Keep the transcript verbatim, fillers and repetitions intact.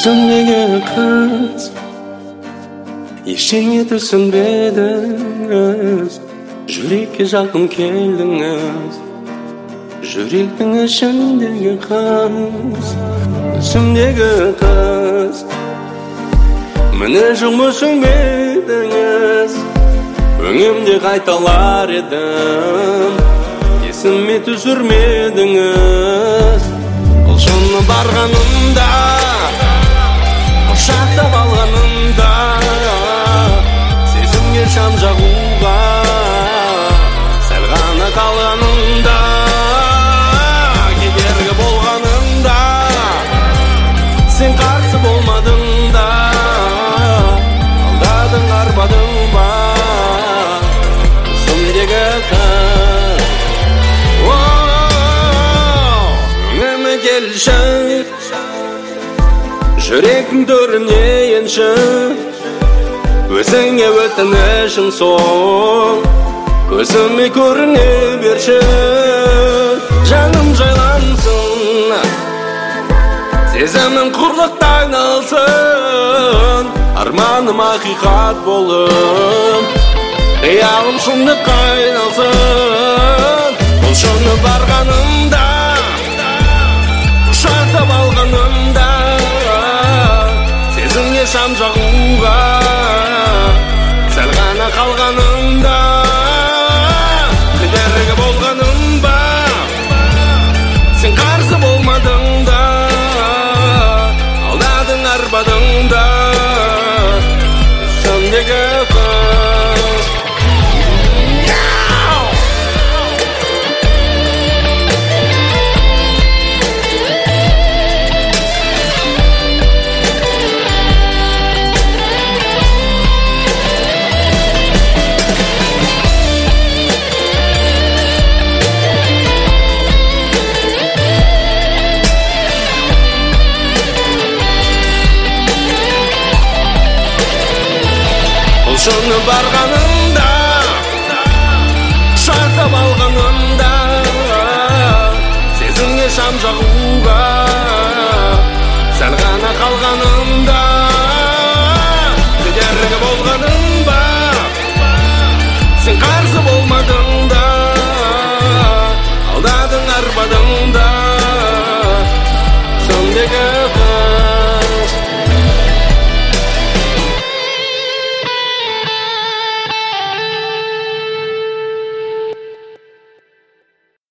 Gözümdeki kız Eşeğe түсінбедіңіз Жүрекке жақын келдіңіз Жүректің ішіндегі қыз Түсімдегі қыз Міне жоқ мүсінбедіңіз Өңімде қайталар едім Есіме түсірмедіңіз Ұлшыны барғанымда Құшақтап алғанымда Сезімге шам жағуға Сәл ғана қалғанымда Кедергі болғанымда Сен қарсы болмадың да Алдадың арбадың ба Түсімдегі қыз Өңіме келші Жүректің төріне енші Өзіңе өтінішім соң Көзіме көріне берші Жаным жайлансын Сезімім құрлықта айналсын Арманым ақиқат болып Қиялым шындыққа айналсын Ұлшыны барғанымда Құшақтап алғанымда Сезімге шам жағуға Сәл ғана қалғанымда Кедергі болғаным ба Сен қарсы болмадың да Алдадың арбадың да Түсімдегі қыз Ұлшыны барғаны